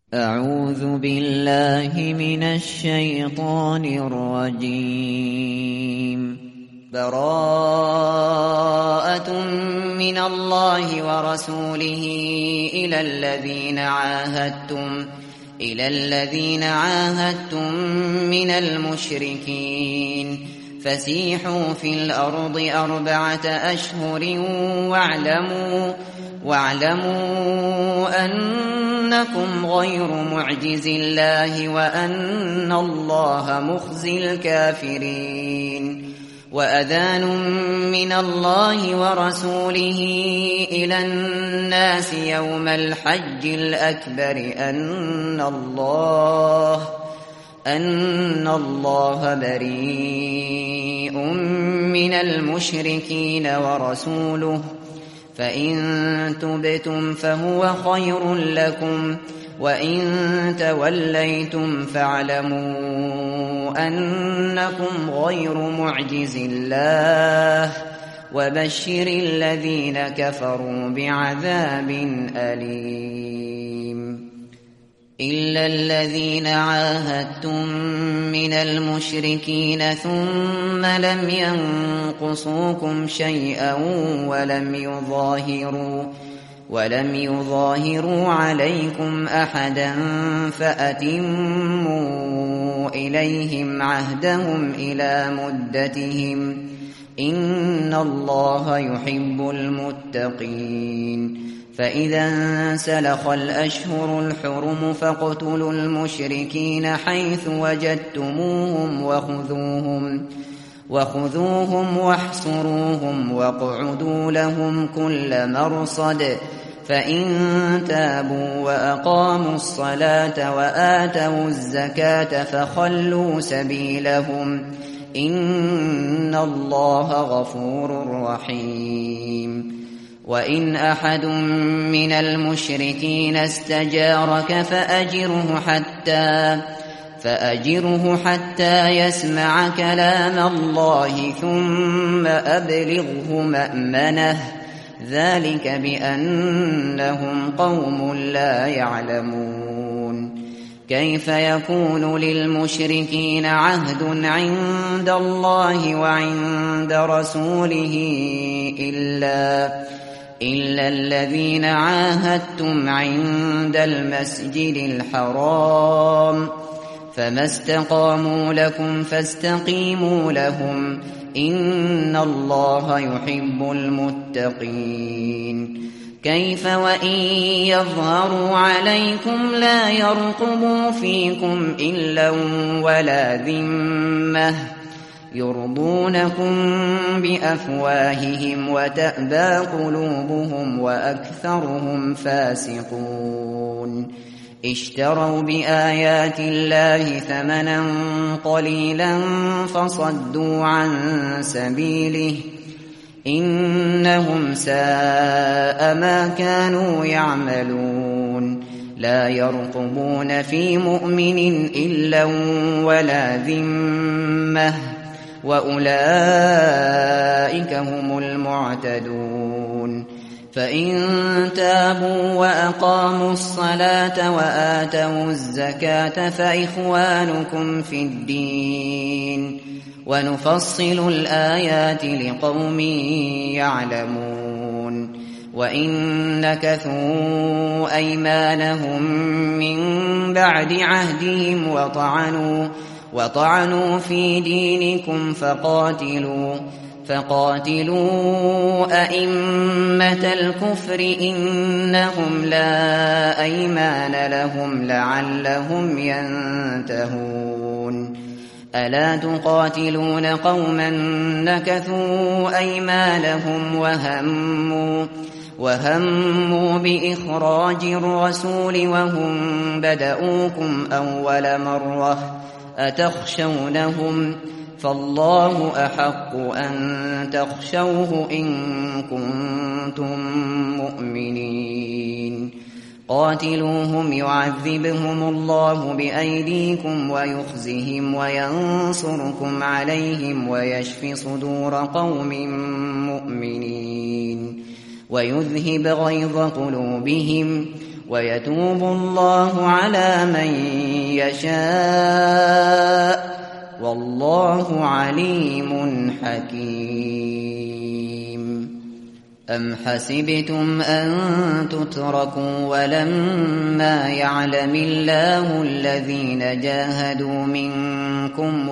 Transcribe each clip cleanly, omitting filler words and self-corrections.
أعوذ بالله من الشيطان الرجيم. براءة من الله ورسوله إلى الذين عاهدتم من المشركين فسيحوا في الأرض 4 أشهر واعلموا أنكم غير معجز الله وأن الله مخزي الكافرين. وأذان من الله ورسوله إلى الناس يوم الحج الأكبر أن الله بريء من المشركين ورسوله، فإن تبتم فهو خير لكم، وإن توليتم فاعلموا أنكم غير معجز الله، وبشر الذين كفروا بعذاب أليم. إلا الذين عاهدتم من المشركين ثم لم ينقصوكم شيئا ولم يظاهروا عليكم أحدا فأتموا إليهم عهدهم إلى مدتهم، إن الله يحب المتقين. فإذا انسلخ الأشهر الحرم فاقتلوا المشركين حيث وجدتموهم وخذوهم واحصروهم واقعدوا لهم كل مرصد، فإن تابوا وأقاموا الصلاة وآتوا الزكاة فخلوا سبيلهم، إن الله غفور رحيم. وإن أحد من المشركين استجارك فأجره حتى يسمع كلام الله ثم أبلغه مأمنه، ذلك بأنهم قوم لا يعلمون. كيف يكون للمشركين عهد عند الله وعند رسوله إلا الذين عاهدتم عند المسجد الحرام، فما استقاموا لكم فاستقيموا لهم، إن الله يحب المتقين. كيف وإن يظهروا عليكم لا يرقبوا فيكم إلا ولا ذمة، يرضونكم بأفواههم وتأبى قلوبهم وأكثرهم فاسقون. اشتروا بآيات الله ثمنا قليلا فصدوا عن سبيله، إنهم ساء ما كانوا يعملون. لا يرقبون في مؤمن إلا ولا ذمة، وأولئك هم المعتدون. فإن تابوا وأقاموا الصلاة وآتوا الزكاة فإخوانكم في الدين، ونفصل الآيات لقوم يعلمون. وإن نكثوا أيمانهم من بعد عهدهم وطعنوا في دينكم فقاتلوا أئمة الكفر إنهم لا أيمان لهم لعلهم ينتهون. ألا تقاتلون قوما نكثوا أيمانهم وهموا بإخراج الرسول وهم بدؤوكم أول مرة، أتخشونهم؟ فالله أحق أن تخشوه إن كنتم مؤمنين. قاتلوهم يعذبهم الله بأيديكم ويخزهم وينصركم عليهم ويشف صدور قوم مؤمنين، ويذهب غيظ قلوبهم ويتوب الله على من يشاء والله عليم حكيم. أم حسبتم أن تتركوا ولما يعلم الله الذين جاهدوا منكم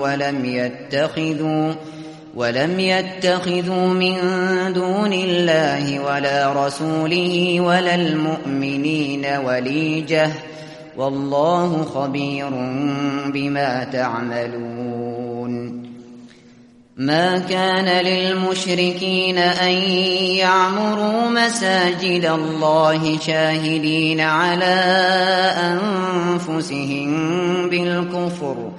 ولم يتخذوا من دون الله ولا رسوله ولا المؤمنين وليجة والله خبير بما تعملون. ما كان للمشركين أن يعمروا مساجد الله شاهدين على أنفسهم بالكفر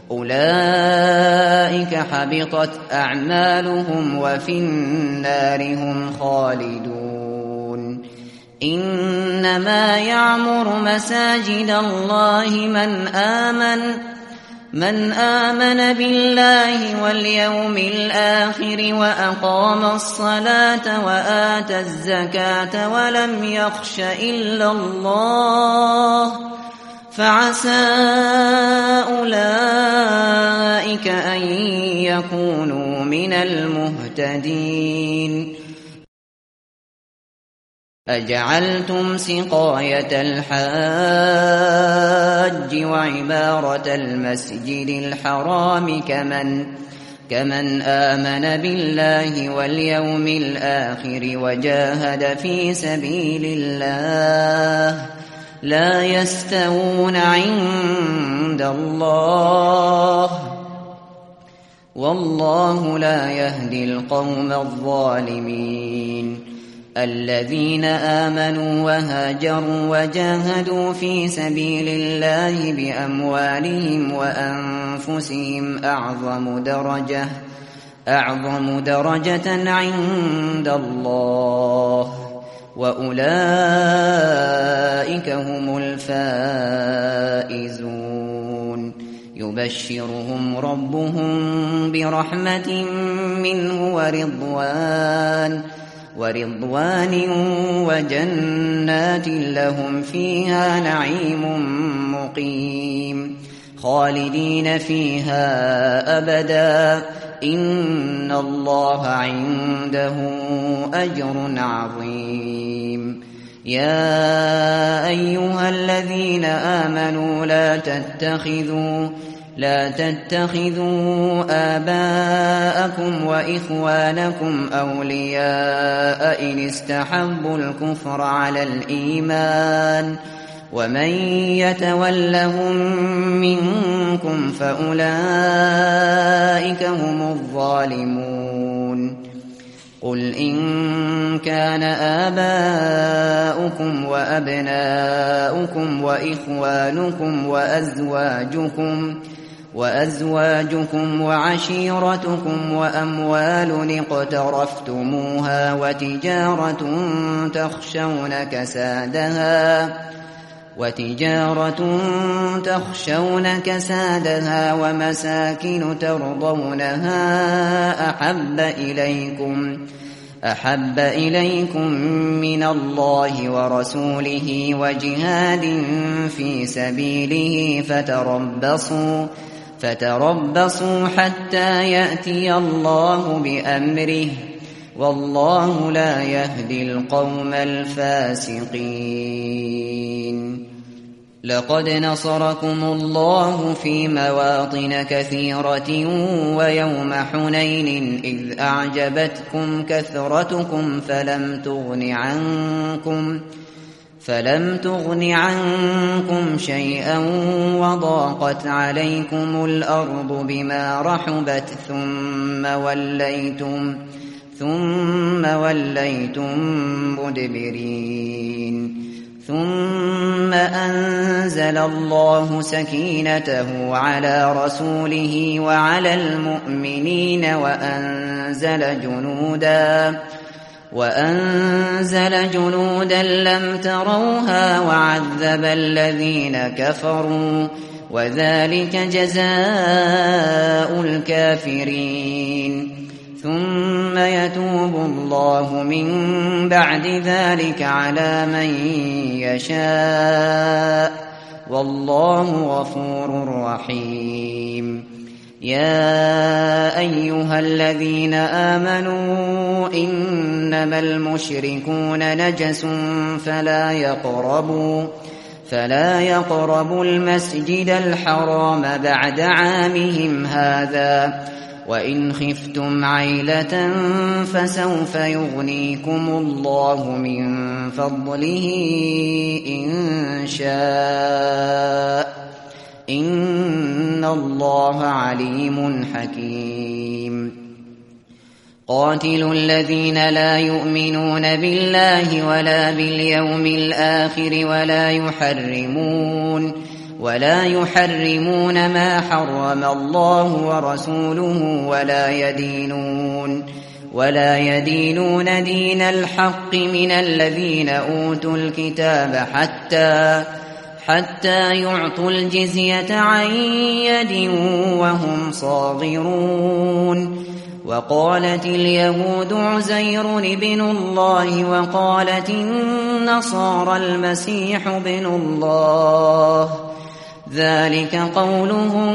أولئك حبطت أعمالهم وفي النار هم خالدون. إنما يعمر مساجد الله من آمن بالله واليوم الآخر وأقام الصلاة وآتى الزكاة ولم يخش إلا الله فعسى أولئك أن يكونوا من المهتدين. أجعلتم سقاية الحاج وعمارة المسجد الحرام كمن آمن بالله واليوم الآخر وجاهد في سبيل الله لا يستوون عند الله والله لا يهدي القوم الظالمين. الذين آمنوا وهاجروا وجاهدوا في سبيل الله بأموالهم وأنفسهم أعظم درجة عند الله وأولئك هم الفائزون. يبشرهم ربهم برحمة منه ورضوان وجنات لهم فيها نعيم مقيم خالدين فيها أبدا إن الله عنده أجر عظيم. يا أيها الذين آمنوا لا تتخذوا آباءكم وإخوانكم أولياء إن استحبوا الكفر على الإيمان ومن يتولهم منكم فأولئك هم الظالمون. قل إن كان آباؤكم وأبناؤكم وإخوانكم وأزواجكم وعشيرتكم وأموال اقترفتموها وتجارة تخشون كسادها ومساكن ترضونها أحب إليكم من الله ورسوله وجهاد في سبيله فتربصوا حتى يأتي الله بأمره والله لا يهدي القوم الفاسقين. لقد نصركم الله في مواطن كثيرة ويوم حنين إذ أعجبتكم كثرتكم فلم تغن عنكم شيئا وضاقت عليكم الأرض بما رحبت ثم وليتم مدبرين. ثم أنزل الله سكينته على رسوله وعلى المؤمنين وأنزل جنودا لم تروها وعذب الذين كفروا وذلك جزاء الكافرين. ثم يتوب الله من بعد ذلك على من يشاء والله غفور رحيم. يا أيها الذين آمنوا إنما المشركون نجس فلا يقربوا المسجد الحرام بعد عامهم هذا وإن خفتم عيلة فسوف يغنيكم الله من فضله إن شاء إن الله عليم حكيم. قاتلوا الذين لا يؤمنون بالله ولا باليوم الآخر ولا يحرمون ما حرم الله ورسوله ولا يدينون دين الحق من الذين أوتوا الكتاب حتى يعطوا الجزية عن يد وهم صاغرون. وقالت اليهود عزير ابن الله وقالت النصارى المسيح ابن الله ذلك قولهم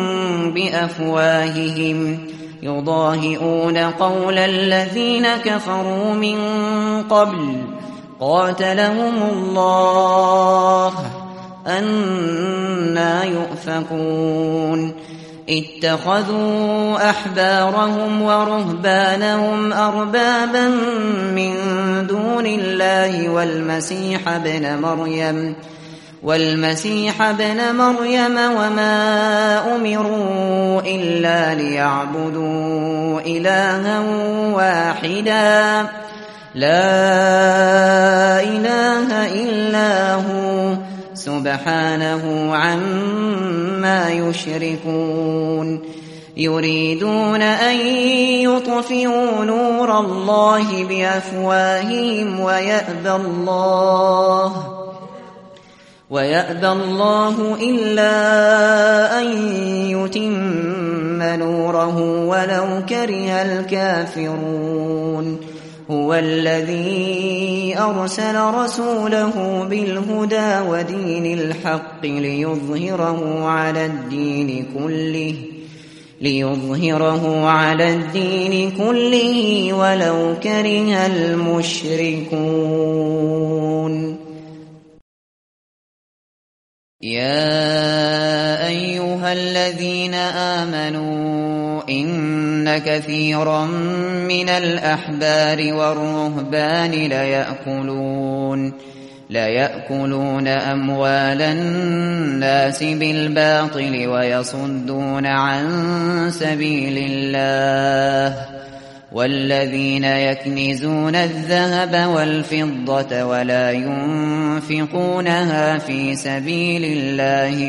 بأفواههم يضاهئون قول الذين كفروا من قبل قاتلهم الله أنى يؤفكون. اتخذوا أحبارهم ورهبانهم أربابا من دون الله والمسيح ابن مريم وما أمروا إلا ليعبدوا إلها واحدا لا إله إلا هو سبحانه عما يشركون. يريدون أن يطفئوا نور الله بأفواههم ويأبى الله إلا أن يتم نوره ولو كره الكافرون. هو الذي أرسل رسوله بالهدى ودين الحق ليظهره على الدين كله ولو كره المشركون. يا أيها الذين آمنوا إن كثيرا من الأحبار والرهبان ليأكلون أموال الناس بالباطل ويصدون عن سبيل الله. والذين يكنزون الذهب والفضة ولا ينفقونها في سبيل الله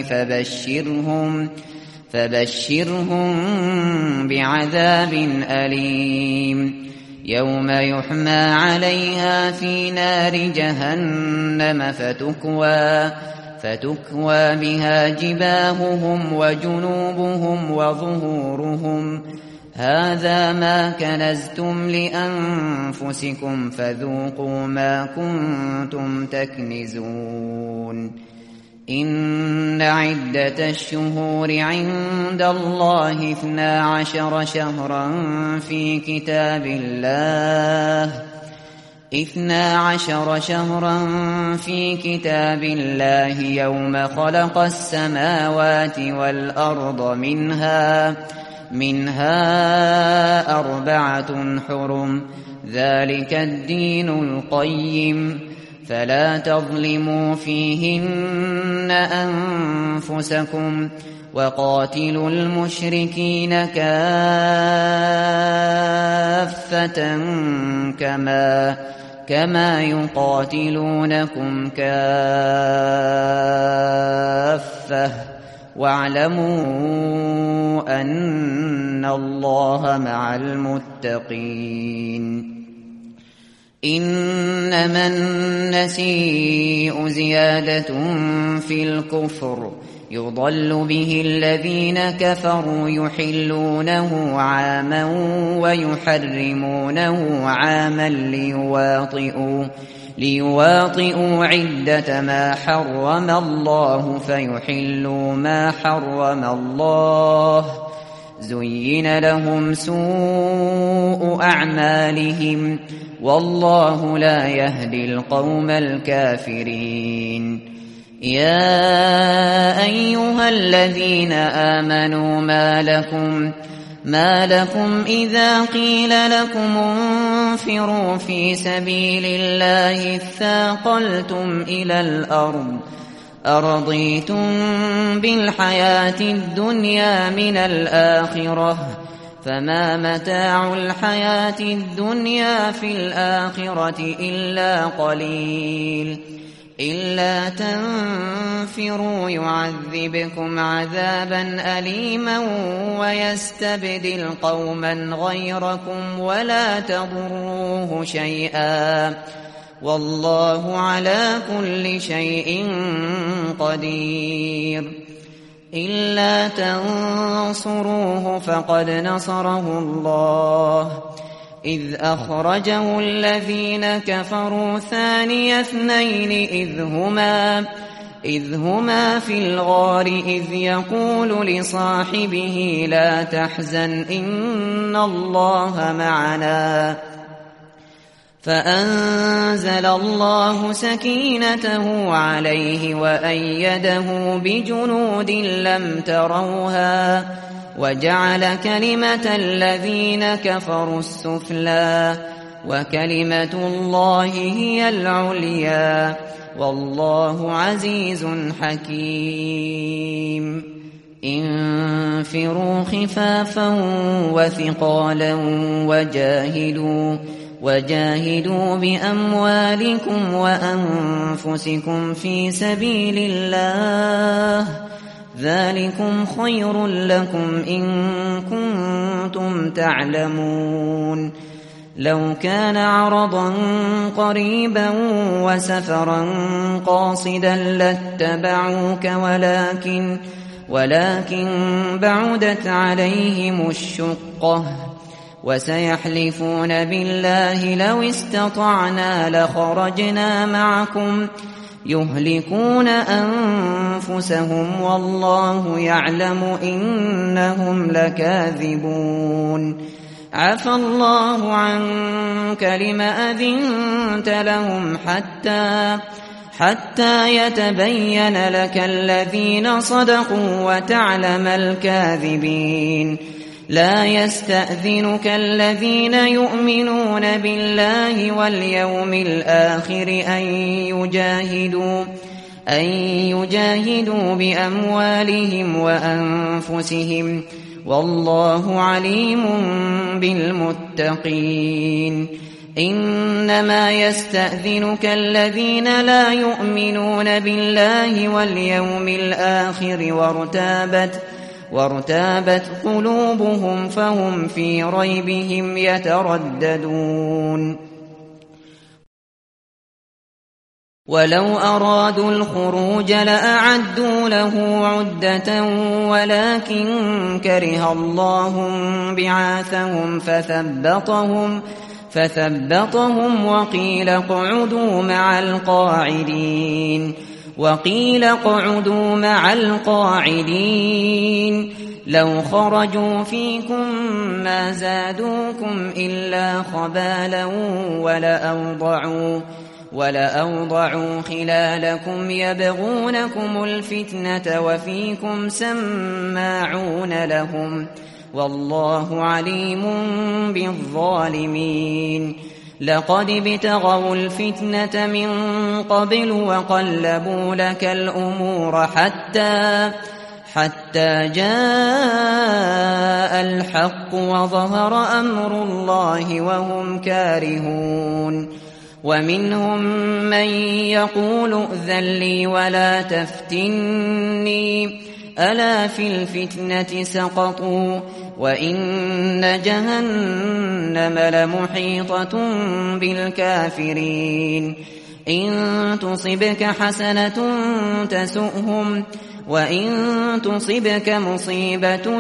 فبشرهم بعذاب أليم. يوم يحمى عليها في نار جهنم فتكوى بها جباههم وجنوبهم وظهورهم هذا ما كنزتم لأنفسكم فذوقوا ما كنتم تكنزون. إن عدة الشهور عند الله 12 شهرا في كتاب الله يوم خلق السماوات والأرض منها 4 حرم ذلك الدين القيم فلا تظلموا فيهن أنفسكم وقاتلوا المشركين كافة كما يقاتلونكم كافة واعلموا أن الله مع المتقين. إنما النسيء زيادة في الكفر يضل به الذين كفروا يحلونه عاما ويحرمونه عاما ليواطئوا عدة ما حرم الله فيحلوا ما حرم الله. زين لهم سوء أعمالهم والله لا يهدي القوم الكافرين. يا أيها الذين آمنوا ما لكم إذا قيل لكم انفروا في سبيل الله اثاقلتم إلى الأرض أرضيتم بالحياة الدنيا من الآخرة فما متاع الحياة الدنيا في الآخرة إلا قليل. إلا تنفروا يعذبكم عذابا أليما ويستبدل قوما غيركم ولا تضروه شيئا والله على كل شيء قدير. إلا تنصروه فقد نصره الله إذ أخرجه الذين كفروا ثاني اثنين إذ هما في الغار إذ يقول لصاحبه لا تحزن إن الله معنا فأنزل الله سكينته عليه وأيده بجنود لم تروها وجعل كلمة الذين كفروا السفلى وكلمة الله هي العليا والله عزيز حكيم. انفروا خفافا وثقالا وجاهدوا بأموالكم وأنفسكم في سبيل الله ذلكم خير لكم إن كنتم تعلمون. لو كان عرضا قريبا وسفرا قاصدا لاتبعوك ولكن بعدت عليهم الشقة وسيحلفون بالله لو استطعنا لخرجنا معكم يهلكون أنفسهم والله يعلم إنهم لكاذبون. عفى الله عنك لم أذنت لهم حتى يتبين لك الذين صدقوا وتعلم الكاذبين. لا يستأذنك الذين يؤمنون بالله واليوم الآخر أن يجاهدوا بأموالهم وأنفسهم والله عليم بالمتقين. إنما يستأذنك الذين لا يؤمنون بالله واليوم الآخر وارتابت قلوبهم فهم في ريبهم يترددون. ولو أرادوا الخروج لأعدوا له عدة ولكن كره الله بعاثهم فثبطهم وقيل اقعدوا مع القاعدين. لو خرجوا فيكم ما زادوكم إلا خبالا ولأوضعوا خلالكم يبغونكم الفتنة وفيكم سماعون لهم والله عليم بالظالمين. لقد ابتغوا الفتنة من قبل وقلبوا لك الأمور حتى جاء الحق وظهر أمر الله وهم كارهون. ومنهم من يقول ائذن لي ولا تفتني ألا في الفتنة سقطوا وإن جهنم لمحيطة بالكافرين إن تصبك حسنة تسؤهم وإن تصبك مصيبة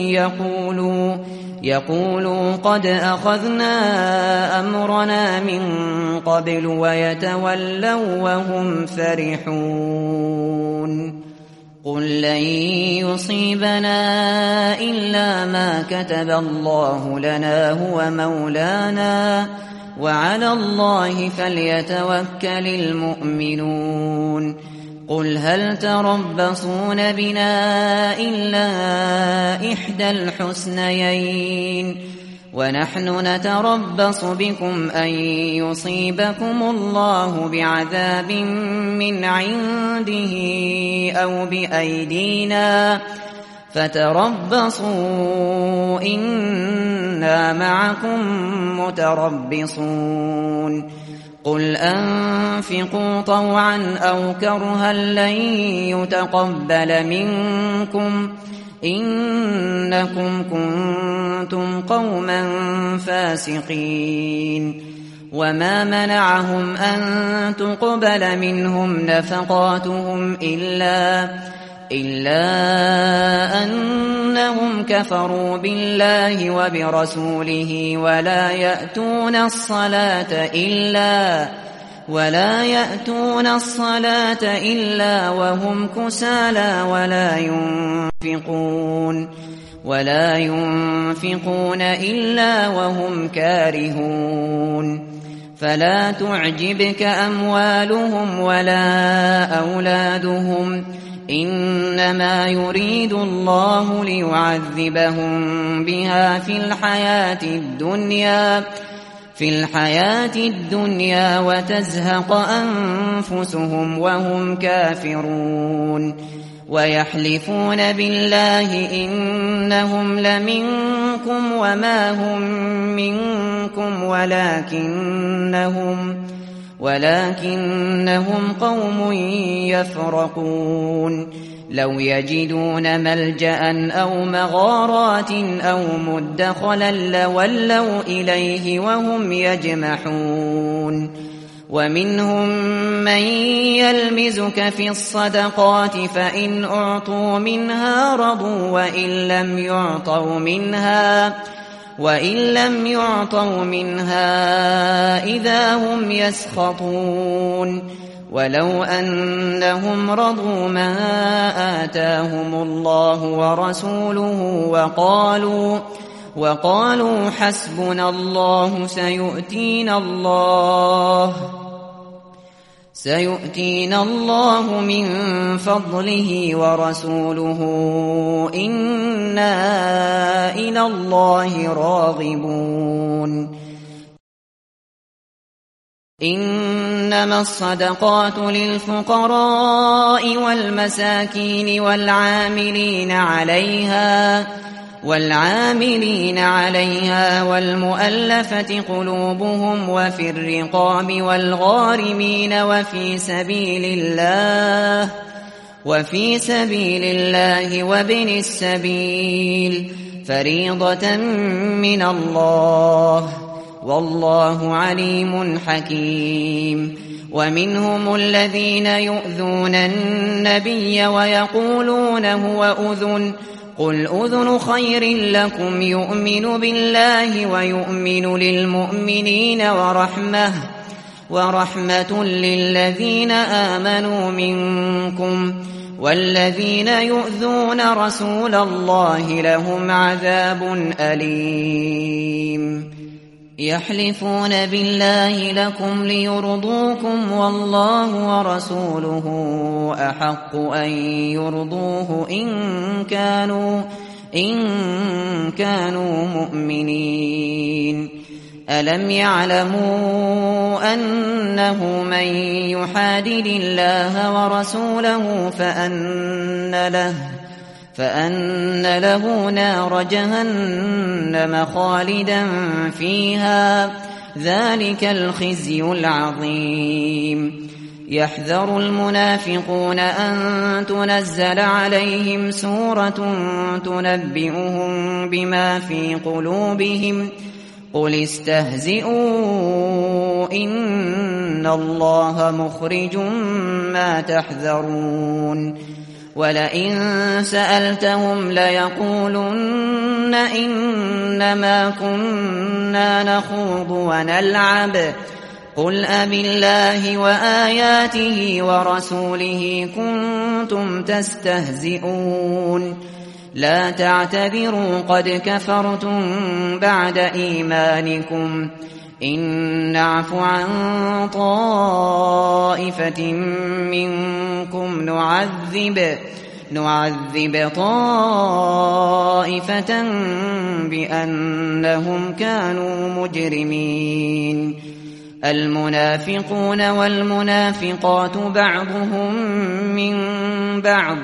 يقولوا قد أخذنا أمرنا من قبل ويتولوا وهم فرحون قل لن يصيبنا إلا ما كتب الله لنا هو مولانا وعلى الله فليتوكل المؤمنون قل هل تربصون بنا إلا إحدى الحسنيين ونحن نتربص بكم أن يصيبكم الله بعذاب من عنده أو بأيدينا فتربصوا إنا معكم متربصون قل أنفقوا طوعا أو كرها لن يتقبل منكم إنكم كنتم قوما فاسقين وما منعهم أن تقبل منهم نفقاتهم إلا أنهم كفروا بالله وبرسوله ولا يأتون الصلاة إلا وهم كسالى ولا ينفقون إلا وهم كارهون فلا تعجبك أموالهم ولا أولادهم إنما يريد الله ليعذبهم بها في الحياة الدنيا وتزهق أنفسهم وهم كافرون ويحلفون بالله إنهم لمنكم وما هم منكم ولكنهم قوم يفرقون لو يجدون ملجأ أو مغارات أو مدخلا لولوا إليه وهم يجمحون ومنهم من يلمزك في الصدقات فإن أعطوا منها رضوا وإن لم يعطوا منها إذا هم يسخطون ولو أنهم رضوا ما آتاهم الله ورسوله وقالوا حسبنا الله سيؤتينا الله من فضله ورسوله إنا إلى الله راغبون إنما الصدقات للفقراء والمساكين والعاملين عليها والمؤلفة قلوبهم وفي الرقاب والغارمين وفي سبيل الله وابن السبيل فريضة من الله والله عليم حكيم ومنهم الذين يؤذون النبي ويقولون هو أذن قل أذن خير لكم يؤمن بالله ويؤمن للمؤمنين ورحمة للذين آمنوا منكم والذين يؤذون رسول الله لهم عذاب أليم يحلفون بالله لكم ليرضوكم والله ورسوله أحق أن يرضوه إن كانوا مؤمنين ألم يعلموا أنه من يحادد الله ورسوله فأن له نار جهنم خالدا فيها ذلك الخزي العظيم يحذر المنافقون أن تنزل عليهم سورة تنبئهم بما في قلوبهم قل استهزئوا إن الله مخرج ما تحذرون ولئن سألتهم ليقولن إنما كنا نخوض ونلعب قل أبالله وآياته ورسوله كنتم تستهزئون لا تعتذروا قد كفرتم بعد إيمانكم إن نعف عن طائفة منكم نعذب طائفة بأنهم كانوا مجرمين المنافقون والمنافقات بعضهم من بعض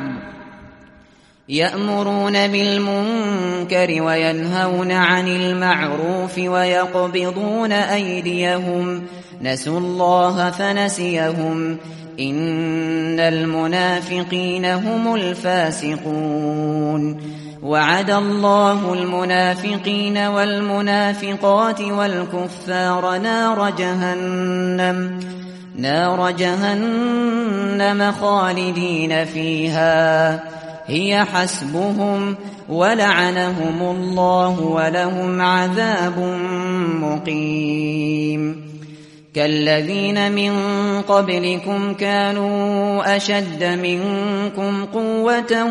يأمرون بالمنكر وينهون عن المعروف ويقبضون أيديهم نسوا الله فنسيهم إن المنافقين هم الفاسقون وعد الله المنافقين والمنافقات والكفار نار جهنم خالدين فيها هي حسبهم ولعنهم الله ولهم عذاب مقيم كالذين من قبلكم كانوا أشد منكم قوة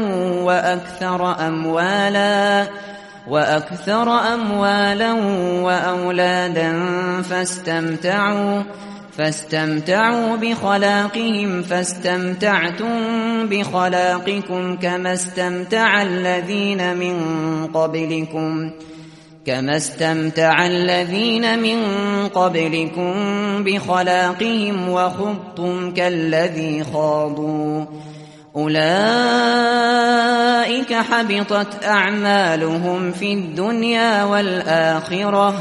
وأكثر أموالا وأولادا فاستمتعوا بخلاقهم فاستمتعتم بخلاقكم كما استمتع الذين من قبلكم بخلاقهم وخضتم كالذي خاضوا أولئك حبطت أعمالهم في الدنيا والآخرة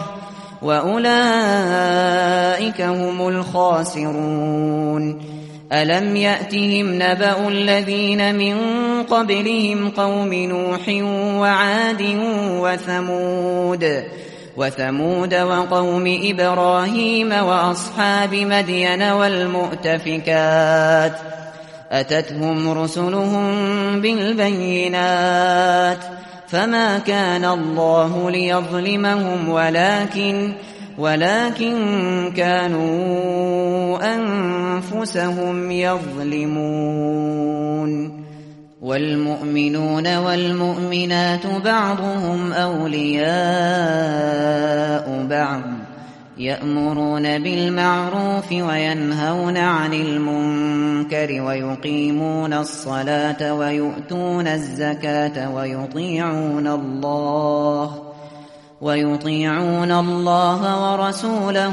وأولئك هم الخاسرون ألم يأتهم نبأ الذين من قبلهم قوم نوح وعاد وثمود وقوم إبراهيم وأصحاب مدين والمؤتفكات أتتهم رسلهم بالبينات فما كان الله ليظلمهم ولكن كانوا أنفسهم يظلمون والمؤمنون والمؤمنات بعضهم أولياء بعض يأمرون بالمعروف وينهون عن المنكر ويقيمون الصلاة ويؤتون الزكاة ويطيعون الله ورسوله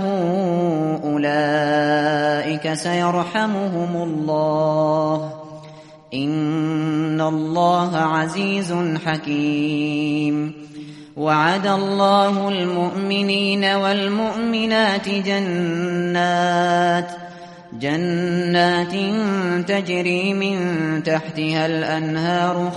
أولئك سيرحمهم الله إن الله عزيز حكيم وعد الله المؤمنين والمؤمنات جنات تجري من تحتها الأنهار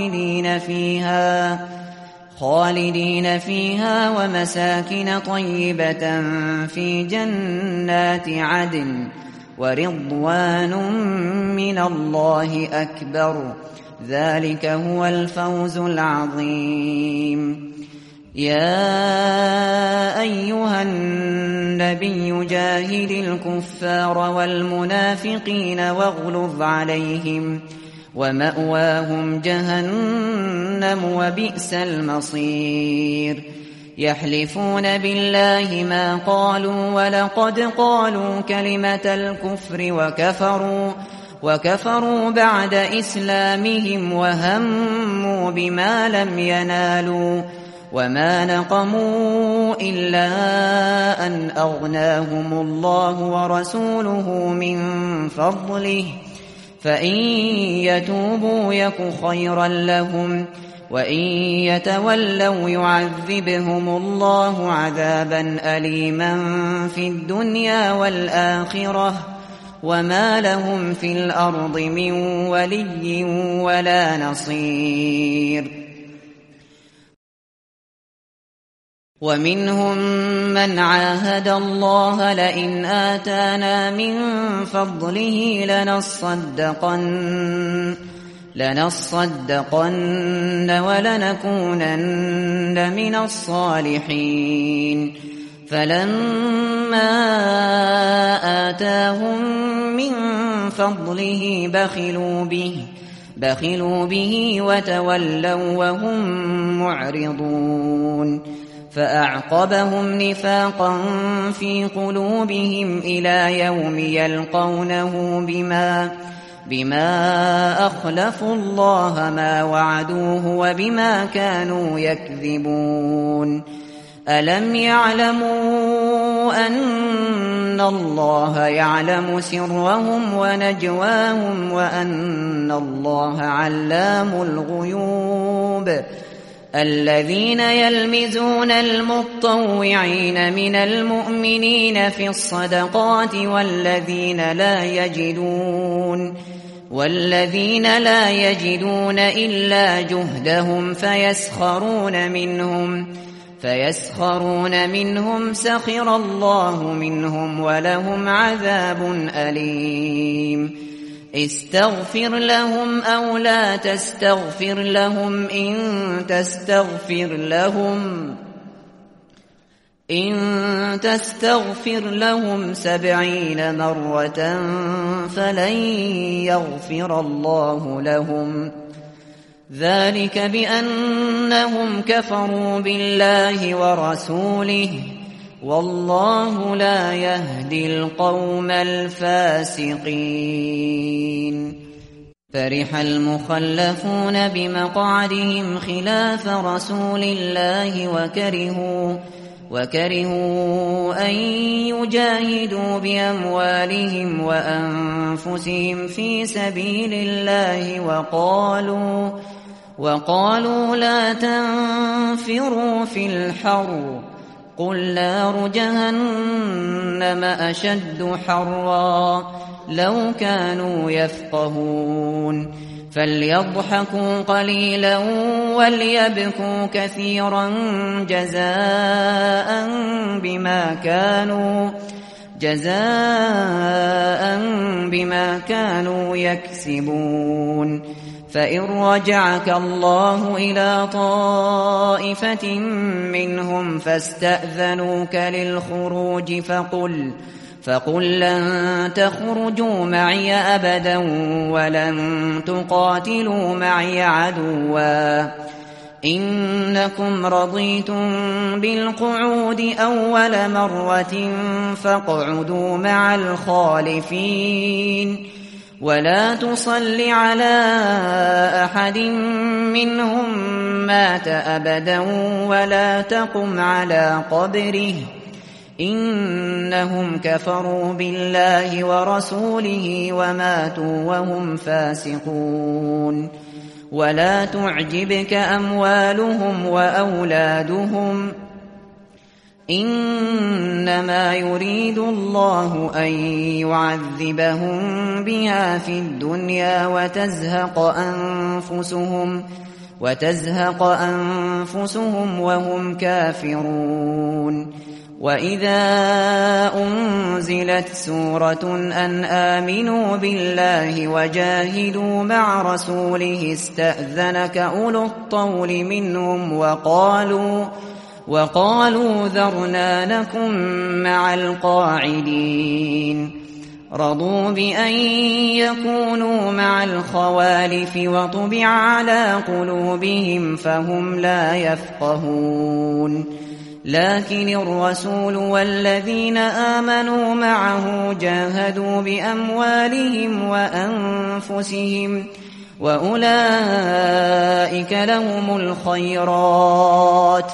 خالدين فيها ومساكن طيبة في جنات عدن ورضوان من الله أكبر ذلك هو الفوز العظيم يا أيها النبي جاهد الكفار والمنافقين واغلظ عليهم ومأواهم جهنم وبئس المصير يحلفون بالله ما قالوا ولقد قالوا كلمة الكفر وكفروا بعد إسلامهم وهموا بما لم ينالوا وما نقموا إلا أن أغناهم الله ورسوله من فضله فإن يتوبوا يك خيرا لهم وإن يتولوا يعذبهم الله عذابا أليما في الدنيا والآخرة وما لهم في الأرض من ولي ولا نصير ومنهم من عاهد الله لئن آتانا من فضله لنصدقن ولنكونن من الصالحين فلما آتاهم من فضله بخلوا به وتولوا وهم معرضون فأعقبهم نفاقا في قلوبهم إلى يوم يلقونه بما أخلفوا الله ما وعدوه وبما كانوا يكذبون ألم يعلموا أن الله يعلم سرهم ونجواهم وأن الله علام الغيوب الذين يلمزون المطوعين من المؤمنين في الصدقات والذين لا يجدون إلا جهدهم فيسخرون منهم سخر الله منهم ولهم عذاب أليم استغفر لهم أو لا تستغفر لهم إن تستغفر لهم 70 مرة فلن يغفر الله لهم ذلك بأنهم كفروا بالله ورسوله والله لا يهدي القوم الفاسقين فرح المخلفون بمقعدهم خلاف رسول الله وكرهوا أن يجاهدوا بأموالهم وأنفسهم في سبيل الله وقالوا لا تنفروا في الحر قل نار جهنم أشد حرا لو كانوا يفقهون فليضحكوا قليلا وليبكوا كثيرا جزاء بما كانوا يكسبون فإن رجعك الله إلى طائفة منهم فاستأذنوك للخروج فقل لن تخرجوا معي أبدا ولن تقاتلوا معي عدوا إنكم رضيتم بالقعود أول مرة فاقعدوا مع الخالفين ولا تصل على أحد منهم مات أبدا ولا تقم على قبره إنهم كفروا بالله ورسوله وماتوا وهم فاسقون ولا تعجبك أموالهم وأولادهم إنما يريد الله أن يعذبهم بها في الدنيا وتزهق أنفسهم وهم كافرون وإذا أنزلت سورة أن آمنوا بالله وجاهدوا مع رسوله استأذنك أولو الطول منهم وقالوا ذرنا نكن مع القاعدين رضوا بأن يكونوا مع الخوالف وطبع على قلوبهم فهم لا يفقهون لكن الرسول والذين آمنوا معه جاهدوا بأموالهم وأنفسهم وأولئك لهم الخيرات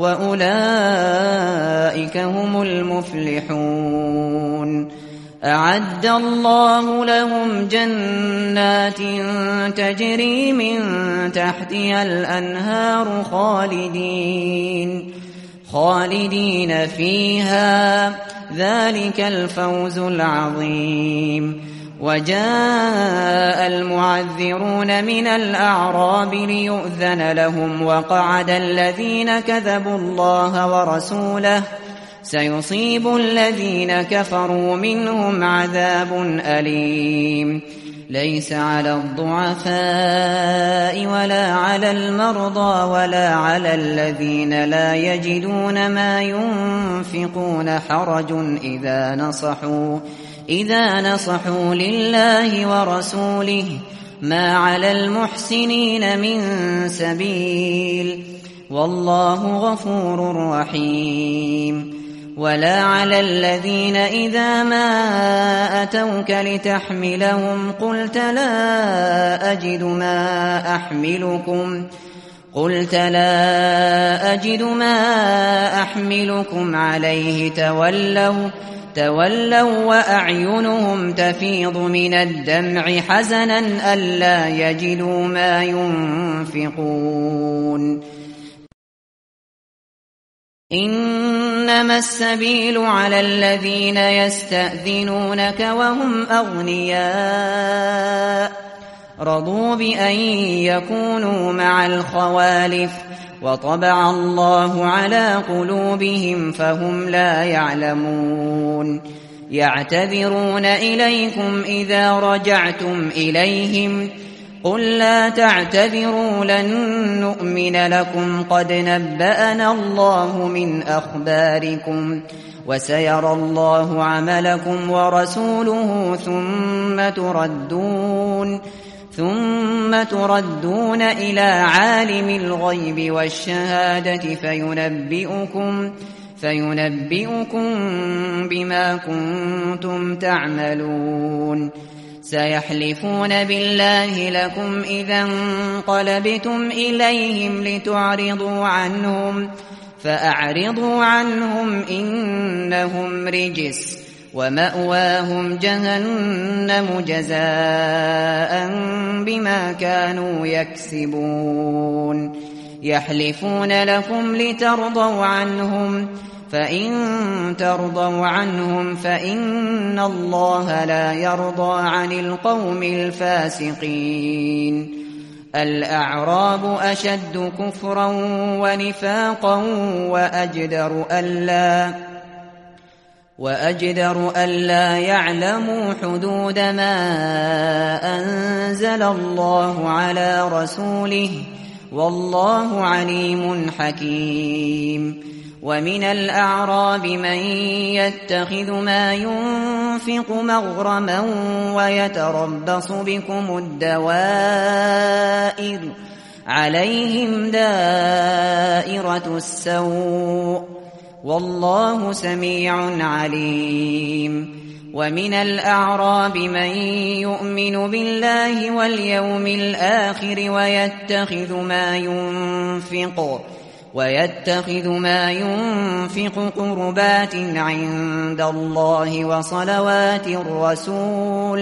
وأولئك هم المفلحون أعد الله لهم جنات تجري من تحتها الأنهار خالدين فيها ذلك الفوز العظيم. وجاء المعذرون من الأعراب ليؤذن لهم وقعد الذين كذبوا الله ورسوله سيصيب الذين كفروا منهم عذاب أليم. ليس على الضعفاء ولا على المرضى ولا على الذين لا يجدون ما ينفقون حرج إذا نصحوا لله ورسوله ما على المحسنين من سبيل والله غفور رحيم. ولا على الذين إذا ما أتوك لتحملهم قلت لا أجد ما أحملكم عليه تولوا وأعينهم تفيض من الدمع حزنا ألا يجدوا ما ينفقون. إنما السبيل على الذين يستأذنونك وهم أغنياء رضوا بأن يكونوا مع الخوالف وطبع الله على قلوبهم فهم لا يعلمون. يعتذرون إليكم إذا رجعتم إليهم قل لا تعتذروا لن نؤمن لكم قد نبأنا الله من أخباركم وسيرى الله عملكم ورسوله ثم تردون إلى عالم الغيب والشهادة فينبئكم بما كنتم تعملون. سيحلفون بالله لكم إذا انقلبتم إليهم لتعرضوا عنهم فأعرضوا عنهم إنهم رجس ومأواهم جهنم جزاء بما كانوا يكسبون. يحلفون لكم لترضوا عنهم فإن ترضوا عنهم فإن الله لا يرضى عن القوم الفاسقين. الأعراب أشد كفرا ونفاقا وأجدر ألا يعلموا حدود ما أنزل الله على رسوله والله عليم حكيم. ومن الأعراب من يتخذ ما ينفق مغرما ويتربص بكم الدوائر عليهم دائرة السوء والله سميع عليم. ومن الأعراب من يؤمن بالله واليوم الآخر ويتخذ ما ينفق قربات عند الله وصلوات الرسول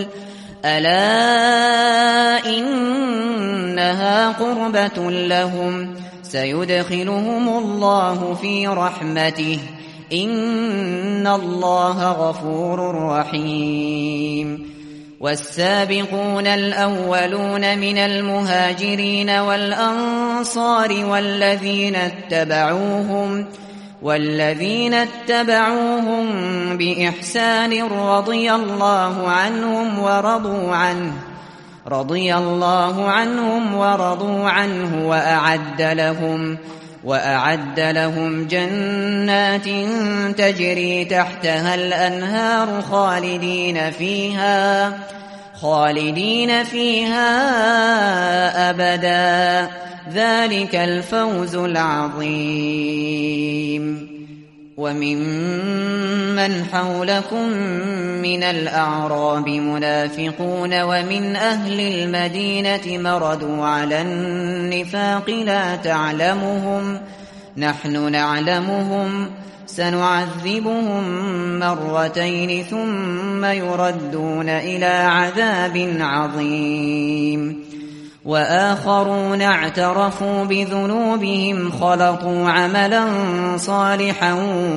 ألا إنها قربة لهم سيدخلهم الله في رحمته إن الله غفور رحيم. والسابقون الأولون من المهاجرين والأنصار والذين اتبعوهم بإحسان رضي الله عنهم ورضوا عنه وأعد لهم جنات تجري تحتها الأنهار خالدين فيها أبدا ذلك الفوز العظيم. وممن حولكم من الأعراب منافقون ومن أهل المدينة مردوا على النفاق لا تعلمهم نحن نعلمهم سنعذبهم مرتين ثم يردون إلى عذاب عظيم. وآخرون اعترفوا بذنوبهم خلطوا عملا صالحا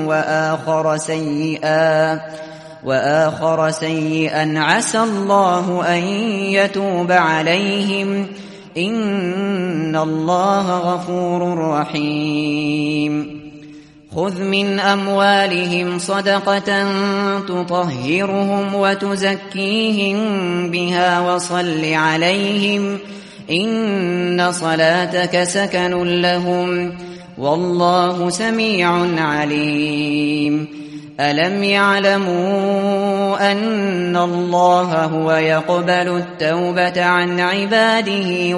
وآخر سيئا عسى الله أن يتوب عليهم إن الله غفور رحيم خذ من أموالهم صدقة تطهرهم وتزكيهم بها وصل عليهم إن صلاتك سكن لهم والله سميع عليم ألم يعلموا أن الله هو يقبل التوبة عن عباده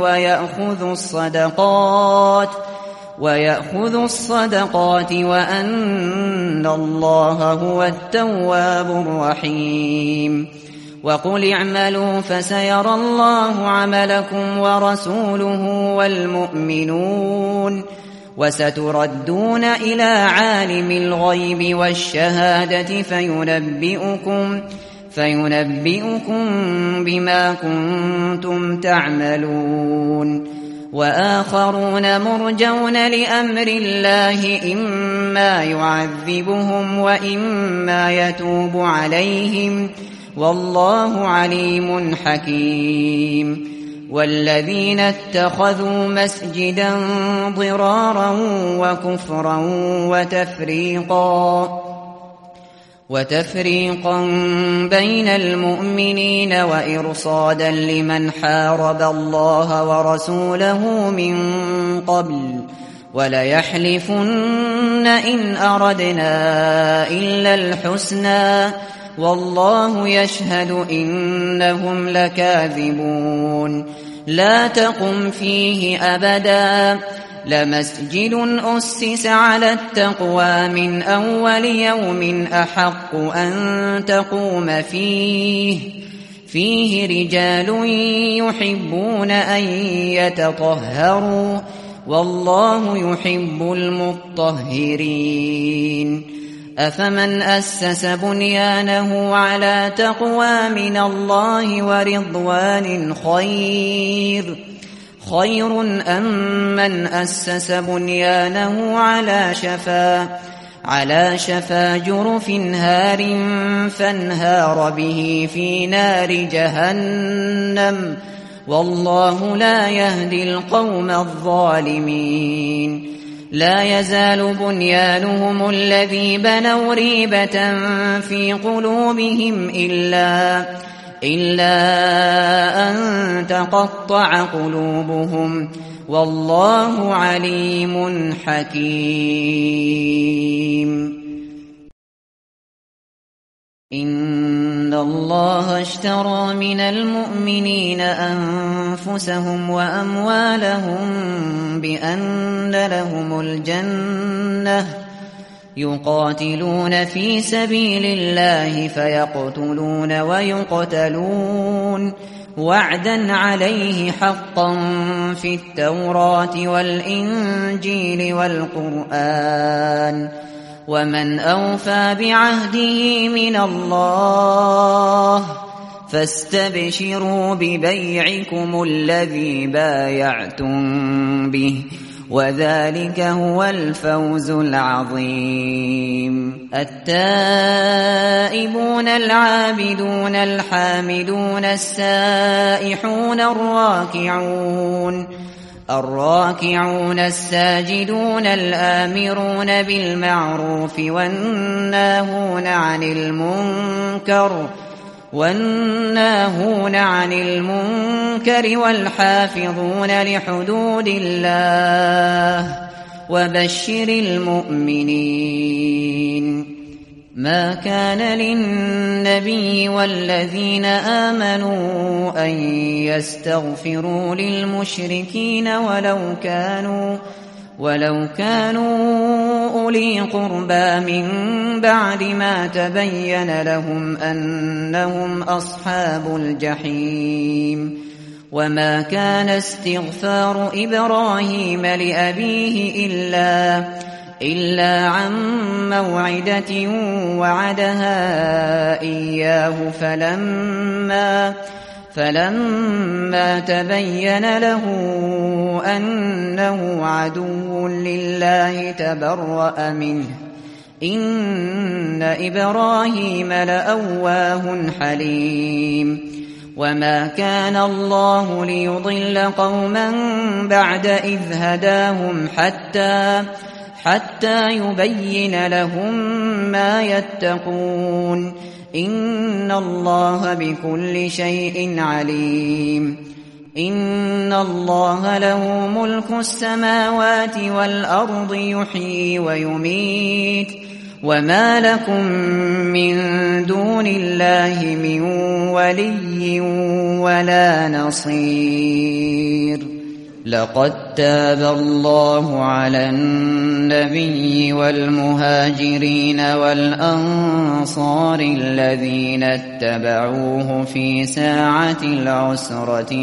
ويأخذ الصدقات وأن الله هو التواب الرحيم وقل اعملوا فسيرى الله عملكم ورسوله والمؤمنون وستردون إلى عالم الغيب والشهادة فينبئكم بما كنتم تعملون وآخرون مرجون لأمر الله إما يعذبهم وإما يتوب عليهم والله عليم حكيم والذين اتخذوا مسجدا ضرارا وكفرا وتفريقا بين المؤمنين وإرصادا لمن حارب الله ورسوله من قبل وليحلفن إن أردنا إلا الحسنى والله يشهد إنهم لكاذبون لا تقم فيه أبدا لمسجد أسس على التقوى من أول يوم أحق أن تقوم فيه رجال يحبون أن يتطهروا والله يحب المطهرين أفمن أسس بنيانه على تقوى من الله ورضوان خير أم من أسس بنيانه على شفا جرف هار فانهار به في نار جهنم والله لا يهدي القوم الظالمين لا يزال بنيانهم الذي بنوا ريبة في قلوبهم إلا أن تقطع قلوبهم والله عليم حكيم إن الله اشترى من المؤمنين أنفسهم وأموالهم بأن لهم الجنة يقاتلون في سبيل الله فيقتلون ويقتلون وعدا عليه حقا في التوراة والإنجيل والقرآن ومن أوفى بعهده من الله فاستبشروا ببيعكم الذي بايعتم به وذلك هو الفوز العظيم التائبون العابدون الحامدون السائحون الراكعون الساجدون الآمرون بالمعروف والناهون عن المنكر والحافظون لحدود الله وبشر المؤمنين ما كان للنبي والذين آمنوا أن يستغفروا للمشركين ولو كانوا أولي قربى من بعد ما تبين لهم أنهم أصحاب الجحيم وما كان استغفار إبراهيم لأبيه إلا عن موعدة وعدها إياه فلما تبين له أنه عدو لله تبرأ منه إن إبراهيم لأواه حليم وما كان الله ليضل قوما بعد إذ هداهم حتى يبين لهم ما يتقون إن الله بكل شيء عليم إن الله له ملك السماوات والأرض يحيي ويميت وما لكم من دون الله من ولي ولا نصير لقد تاب الله على النبي والمهاجرين والأنصار الذين اتبعوه في ساعة العسرة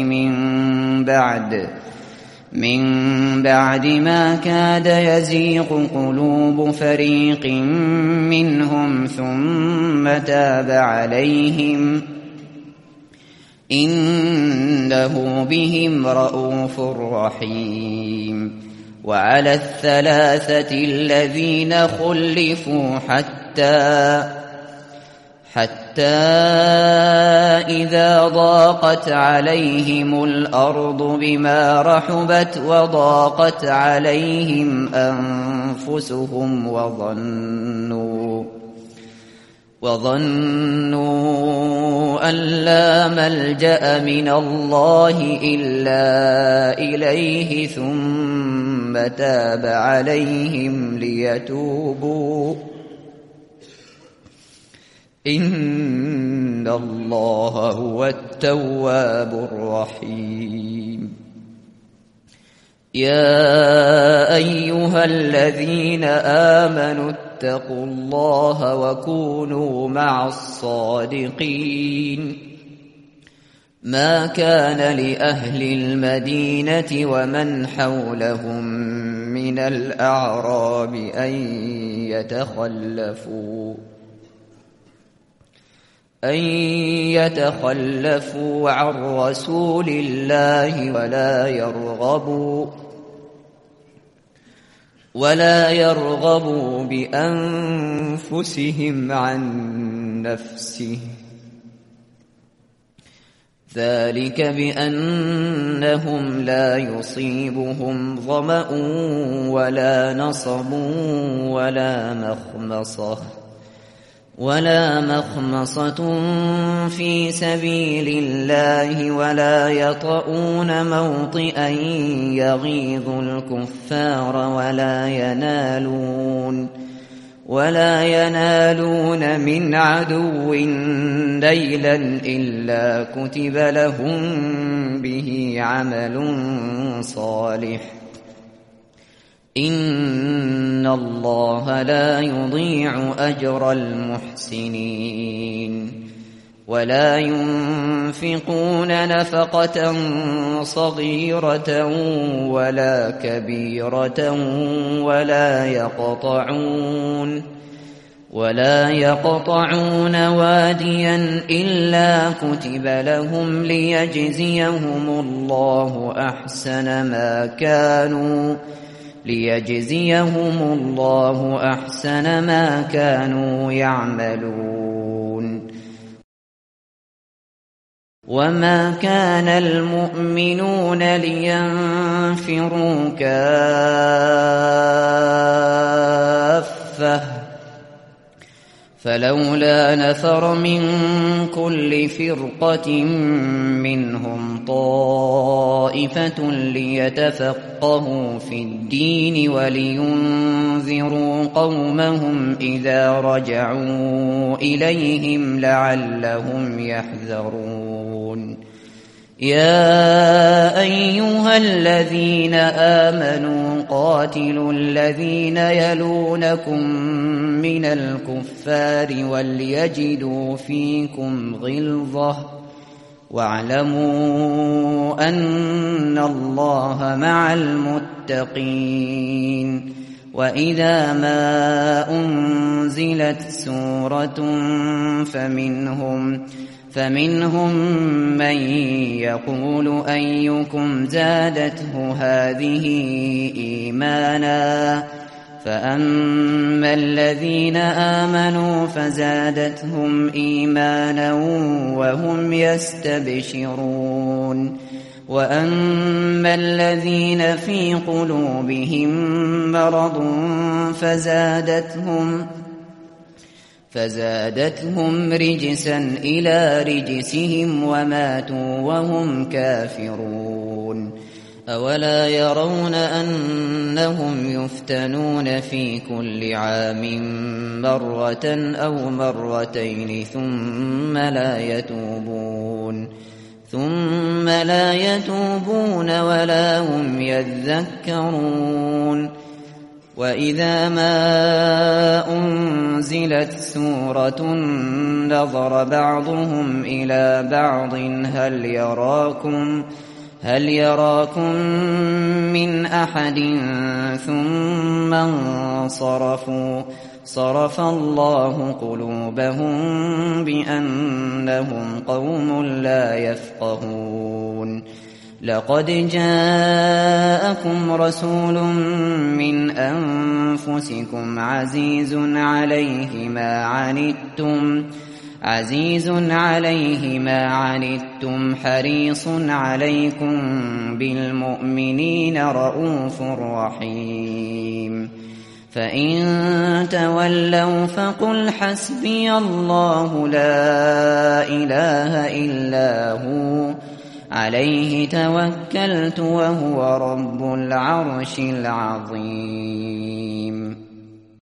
من بعد ما كاد يزيغ قلوب فريق منهم ثم تاب عليهم إنه بهم رءوف رحيم وعلى الثلاثة الذين خلفوا حتى إذا ضاقت عليهم الأرض بما رحبت وضاقت عليهم أنفسهم وظنوا أن لا ملجأ من الله إلا إليه ثم تاب عليهم ليتوبوا إن الله هو التواب الرحيم يا أيها الذين آمنوا اتقوا الله وكونوا مع الصادقين ما كان لأهل المدينة ومن حولهم من الأعراب أن يتخلفوا عن رسول الله ولا يرغبوا بأنفسهم عن نفسه ذلك بأنهم لا يصيبهم ظمأ ولا نصب ولا مخمصة في سبيل الله ولا يطؤون موطئا يغيظ الكفار ولا ينالون من عدو نيلا إلا كتب لهم به عمل صالح إن الله لا يضيع أجر المحسنين ولا ينفقون نفقة صغيرة ولا كبيرة ولا يقطعون واديا إلا كتب لهم ليجزيهم الله أحسن ما كانوا يعملون وما كان المؤمنون لينفروا كافة فلولا نفر من كل فرقة منهم طائفة ليتفقهوا في الدين ولينذروا قومهم إذا رجعوا إليهم لعلهم يحذرون يا أيها الذين آمنوا قاتلوا الذين يلونكم من الكفار وليجدوا فيكم غلظة واعلموا أن الله مع المتقين وإذا فمنهم من يقول أيكم زادته هذه إيمانا فأما الذين آمنوا فزادتهم إيمانا وهم يستبشرون وأما الذين في قلوبهم مرض فزادتهم رجسا إلى رجسهم وماتوا وهم كافرون أولا يرون أنهم يفتنون في كل عام مرة أو مرتين ثم لا يتوبون ولا هم يذكرون وإذا ما أنزلت سورة نظر بعضهم إلى بعض هل يراكم من أحد ثم انصرفوا صرف الله قلوبهم بأنهم قوم لا يفقهون لقد جاءكم رسول من أنفسكم عزيز عليه ما عنتم حريص عليكم بالمؤمنين رؤوف رحيم فإن تولوا فقل حسبي الله لا إله إلا هو عليه توكلت وهو رب العرش العظيم